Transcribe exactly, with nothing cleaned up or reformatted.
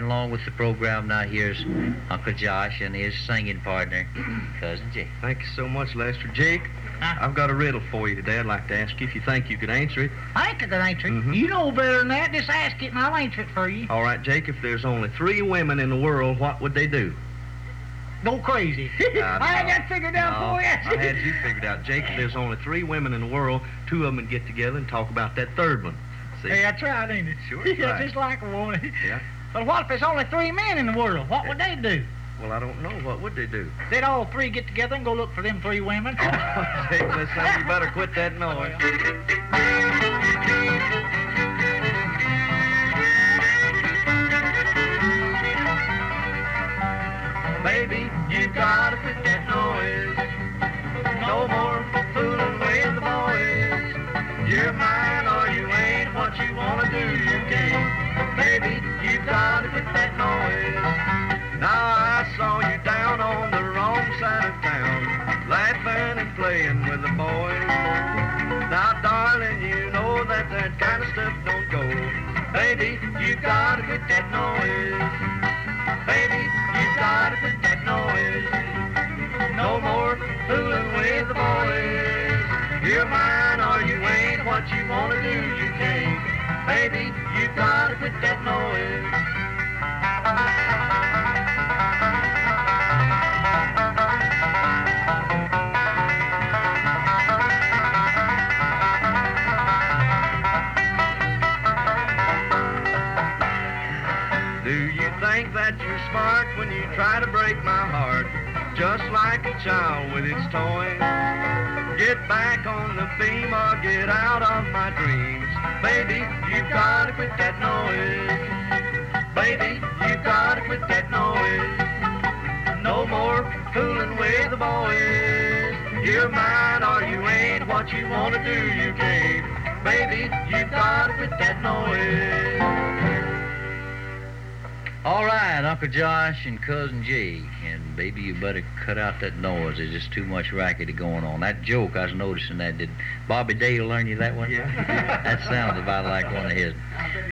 along with the program now, here's Uncle Josh and his singing partner, Cousin Jake. Thank you so much, Lester. Jake, Huh? I've got a riddle for you today. I'd like to ask you if you think you could answer it. I think I can answer it. Mhm. You know better than that. Just ask it and I'll answer it for you. All right, Jake, if there's only three women in the world, what would they do? Go crazy. Uh, I had no. that figured out No, for you. I had you figured out. Jake, if there's only three women in the world, two of them would get together and talk about that third one. See? Hey, that's right, ain't it? Sure, it's Yeah, right. just like a woman. Yeah. But what if there's only three men in the world? What would they do? Well, I don't know. What would they do? They'd all three get together and go look for them three women. Jake, listen, you better quit that noise. Baby, you gotta quit that noise. No more fooling with the boys. You're mine or you ain't. What you wanna do, you can't. Baby, you gotta quit that noise. Now I saw you down on the wrong side of town, laughing and playing with the boys. Now, darling, you know that that kind of stuff don't go. Baby, you gotta quit that noise. Baby, you gotta quit that noise. No more fooling with the boys. You're mine or you ain't. What you wanna do, you can't. Baby, you gotta quit that noise. Do you think that you're smart when you try to break my heart? Just like a child with its toy. Get back on the beam or get out of my dreams. Baby, you gotta quit that noise. Baby, you gotta quit that noise. No more fooling with the boys. You're mine or you ain't. What you wanna do, you can't. Baby, you gotta quit that noise. All right, Uncle Josh and Cousin Jake, and baby, you better cut out that noise. There's just too much racket going on. That joke, I was noticing that. Did Bobby Dale learn you that one? Yeah. That sounded about like one of his.